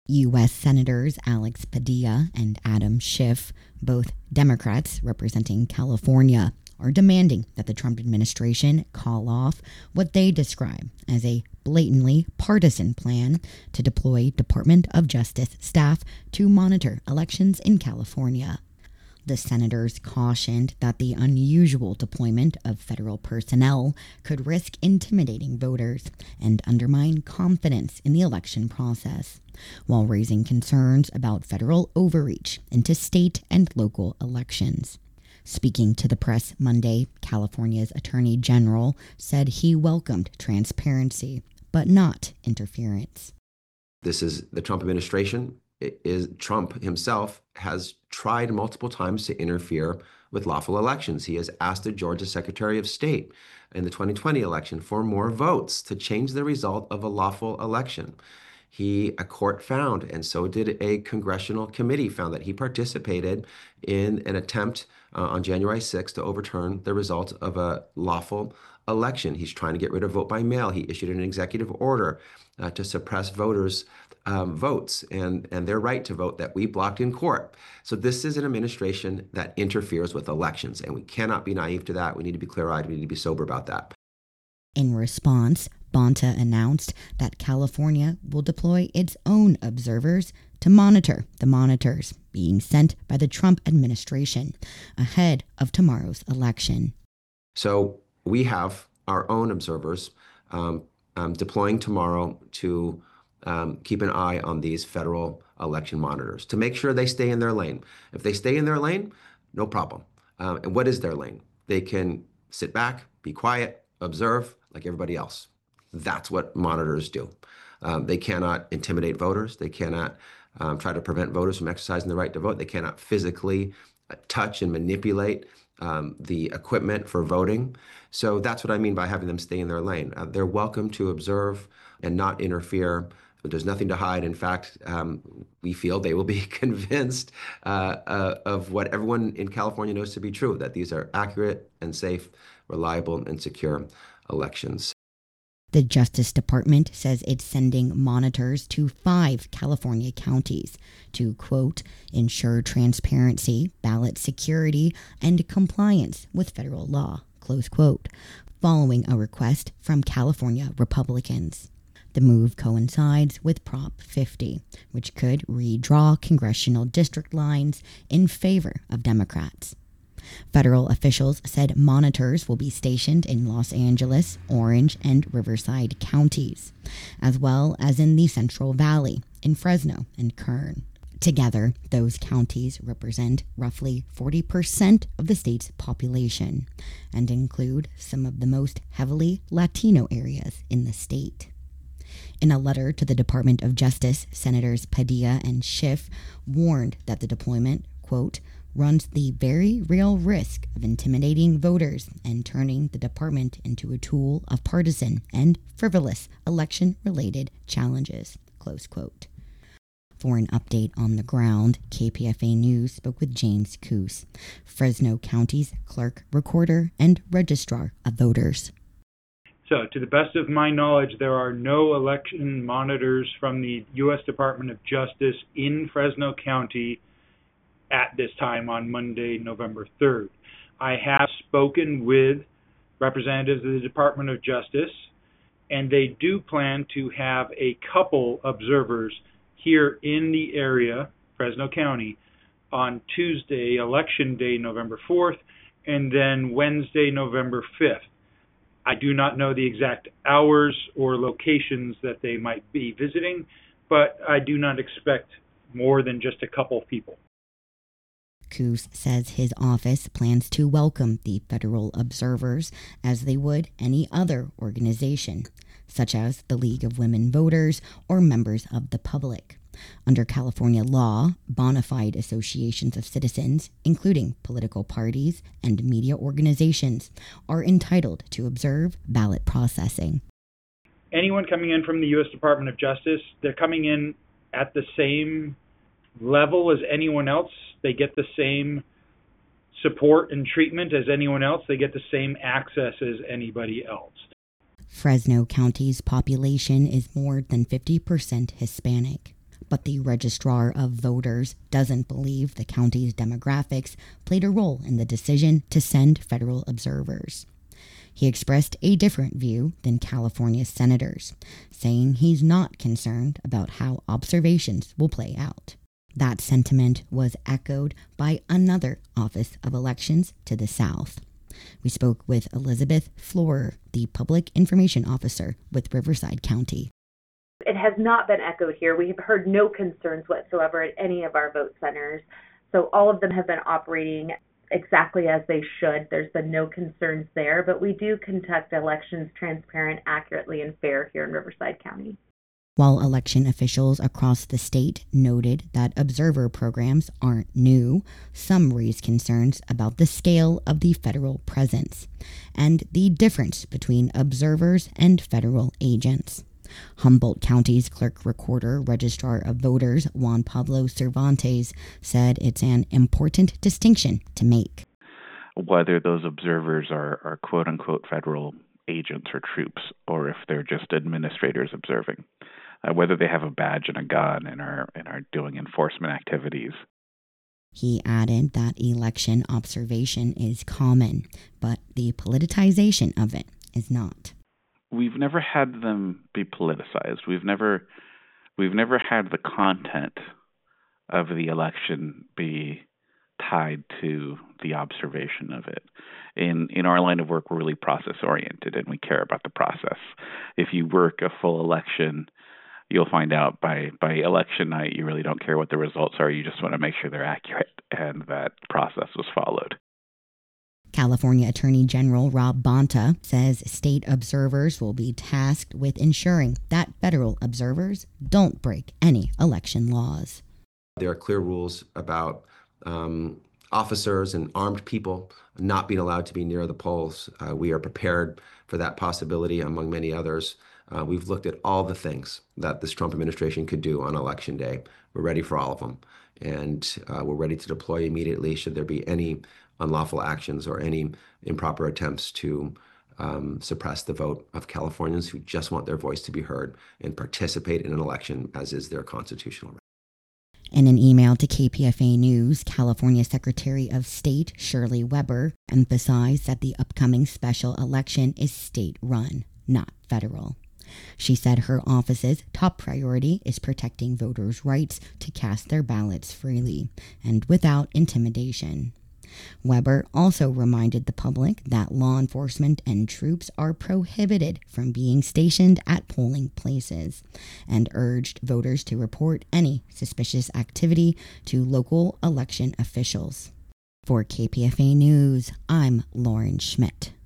U.S. Senators Alex Padilla and Adam Schiff, both Democrats representing California, are demanding that the Trump administration call off what they describe as a blatantly partisan plan to deploy Department of Justice staff to monitor elections in California. The senators cautioned that the unusual deployment of federal personnel could risk intimidating voters and undermine confidence in the election process, while raising concerns about federal overreach into state and local elections. Speaking to the press Monday, California's Attorney General said he welcomed transparency, but not interference. This is the Trump administration. Trump himself has tried multiple times to interfere with lawful elections. He has asked the Georgia Secretary of State in the 2020 election for more votes to change the result of a lawful election. A court found, and so did a congressional committee, found that he participated in an attempt on January 6th to overturn the result of a lawful election. He's trying to get rid of vote by mail. He issued an executive order to suppress voters' votes and their right to vote that we blocked in court. So this is an administration that interferes with elections, and we cannot be naive to that. We need to be clear-eyed. We need to be sober about that. In response, Bonta announced that California will deploy its own observers to monitor the monitors being sent by the Trump administration ahead of tomorrow's election. So we have our own observers deploying tomorrow to keep an eye on these federal election monitors to make sure they stay in their lane. If they stay in their lane, no problem. And what is their lane? They can sit back, be quiet, observe like everybody else. That's what monitors do. They cannot intimidate voters. They cannot try to prevent voters from exercising the right to vote. They cannot physically touch and manipulate the equipment for voting. So that's what I mean by having them stay in their lane. They're welcome to observe and not interfere. There's nothing to hide. In fact, we feel they will be convinced of what everyone in California knows to be true, that these are accurate and safe, reliable and secure elections. The Justice Department says it's sending monitors to 5 California counties to, quote, ensure transparency, ballot security, and compliance with federal law, close quote, following a request from California Republicans. The move coincides with Prop 50, which could redraw congressional district lines in favor of Democrats. Federal officials said monitors will be stationed in Los Angeles, Orange, and Riverside counties, as well as in the Central Valley, in Fresno and Kern. Together, those counties represent roughly 40% of the state's population and include some of the most heavily Latino areas in the state. In a letter to the Department of Justice, Senators Padilla and Schiff warned that the deployment, quote, runs the very real risk of intimidating voters and turning the department into a tool of partisan and frivolous election-related challenges, close quote. For an update on the ground, KPFA News spoke with James Coos, Fresno County's clerk, recorder, and registrar of voters. So, to the best of my knowledge, there are no election monitors from the U.S. Department of Justice in Fresno County at this time on Monday, November 3rd. I have spoken with representatives of the Department of Justice, and they do plan to have a couple observers here in the area, Fresno County, on Tuesday, Election Day, November 4th, and then Wednesday, November 5th. I do not know the exact hours or locations that they might be visiting, but I do not expect more than just a couple people. Coos says his office plans to welcome the federal observers as they would any other organization, such as the League of Women Voters or members of the public. Under California law, bona fide associations of citizens, including political parties and media organizations, are entitled to observe ballot processing. Anyone coming in from the U.S. Department of Justice, they're coming in at the same level as anyone else. They get the same support and treatment as anyone else. They get the same access as anybody else. Fresno County's population is more than 50% Hispanic. But the registrar of voters doesn't believe the county's demographics played a role in the decision to send federal observers. He expressed a different view than California's senators, saying he's not concerned about how observations will play out. That sentiment was echoed by another Office of Elections to the south. We spoke with Elizabeth Florer, the Public Information Officer with Riverside County. It has not been echoed here. We have heard no concerns whatsoever at any of our vote centers. So all of them have been operating exactly as they should. There's been no concerns there, but we do conduct elections transparent, accurately, and fair here in Riverside County. While election officials across the state noted that observer programs aren't new, some raised concerns about the scale of the federal presence and the difference between observers and federal agents. Humboldt County's clerk recorder registrar of voters, Juan Pablo Cervantes, said it's an important distinction to make. Whether those observers are quote-unquote federal agents or troops, or if they're just administrators observing, whether they have a badge and a gun and are doing enforcement activities. He added that election observation is common, but the politicization of it is not. We've never had them be politicized. We've never had the content of the election be tied to the observation of it. In our line of work, we're really process oriented and we care about the process. If you work a full election, you'll find out by election night you really don't care what the results are. You just want to make sure they're accurate and that process was followed. California Attorney General Rob Bonta says state observers will be tasked with ensuring that federal observers don't break any election laws. There are clear rules about officers and armed people not being allowed to be near the polls. We are prepared for that possibility, among many others. We've looked at all the things that this Trump administration could do on Election Day. We're ready for all of them. And we're ready to deploy immediately should there be any unlawful actions or any improper attempts to suppress the vote of Californians who just want their voice to be heard and participate in an election as is their constitutional right. In an email to KPFA News, California Secretary of State Shirley Weber emphasized that the upcoming special election is state-run, not federal. She said her office's top priority is protecting voters' rights to cast their ballots freely and without intimidation. Weber also reminded the public that law enforcement and troops are prohibited from being stationed at polling places and urged voters to report any suspicious activity to local election officials. For KPFA News, I'm Lauren Schmidt.